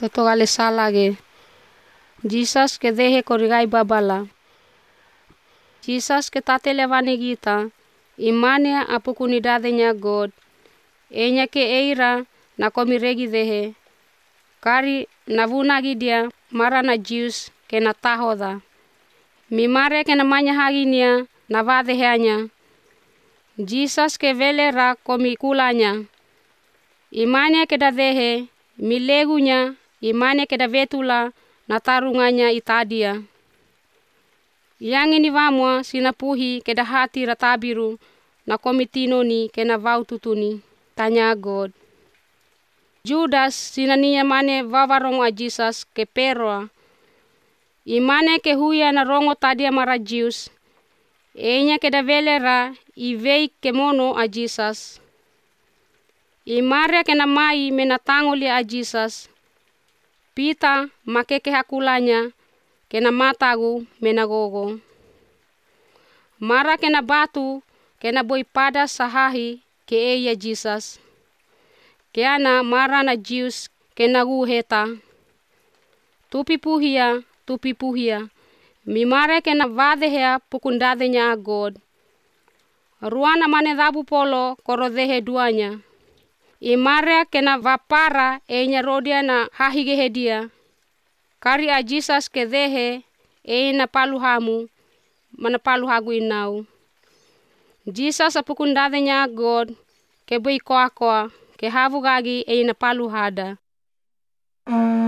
Totogale salage. Jesus ke dehe korigai babala. Jesus ke tate levane gita. Imane apukuni dadenya God. Enya ke eira na komi regi dehe. Kari navunagi dia marana Jews ke na tahoda. Mimare ke na manya haginia na vadeheanya. Jesus ke vele ra komi kulanya. Imane ke da dehe milegunya. Imane ke da vetula na tarunganya itadia. Yang ini vamwa sinapuhi ke da hati ratabiru na komitinoni ke na vaututuni. Tanya God. Judas sinania mane vavarong a Jesus ke perwa. Imane ke huya na rongo tadia mara Jews. Enya ke da velera ivei ke mono a Jesus. Imare ke na mai menatangoli a Jesus. Pita make ke hakulanya ke na matagu menagogo. Mara ke na batu ke na boi pada sahahi ke eia Jesus. Ke ana mara na Jews ke na guheta. Tupi puhia. Mimare ke na vadehea pukundadenya God. Ruana mane dabu polo korodehe duanya. Imare ke na vapara enya rodia na hahigehedia. Kari a Jesus ke dehe na paluhamu mana paluhagu inau. Jesus apukundadenya God ke bui koa ke havugagi na paluhada.